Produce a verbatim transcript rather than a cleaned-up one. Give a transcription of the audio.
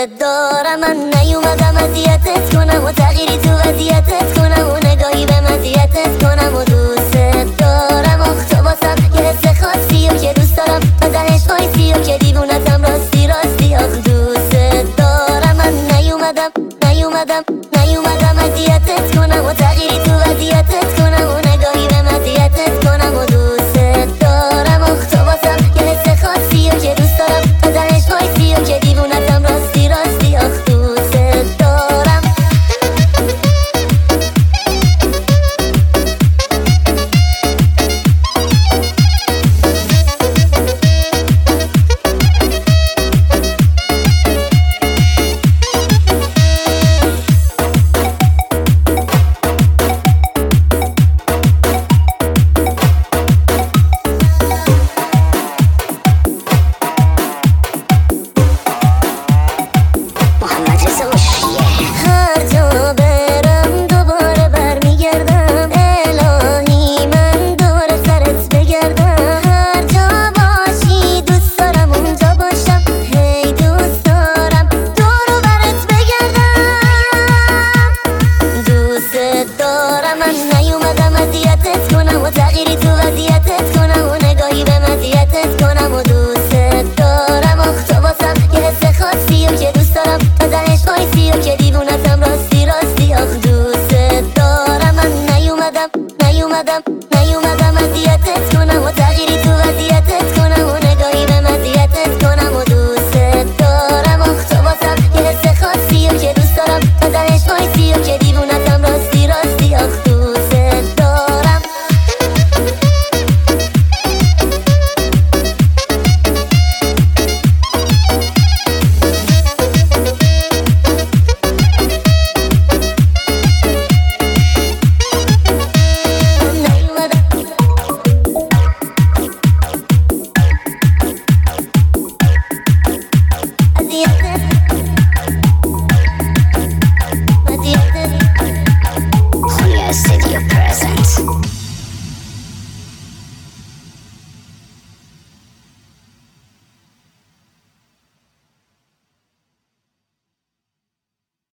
دارم. من نیومدم اذیتت کنم و تغییری تو وضعیتت کنم و نگاهی به مزیتت کنم و دوست دارم. آخ تو واسم یه حس خاصی و که دوست دارم تا دهش وایسی و که دیوونتم راستی راستی. آخ دوست دارم. من نیومدم نیومدم نیومدم اذیتت کنم و تغییری تو وضعیتت کنم و نگاهی به مزیتت کنم و دوست دارم. آخ تو واسم یه حس خاصی و که دوست دارم تا دهش وایسی و که دیوونتم راستی راستی. آخ دوست دارم. نیومدم نیومدم اذیتت کنم و تغییری تو وضعیتت کنم و نگاهی به مزیتت کنم و دوست دارم. آخ تو واسم یه حس خاصی و که دوست دارم تا دهش وایسی و که دیوونتم راستی راستی. آخ دوست دارم. Yeah.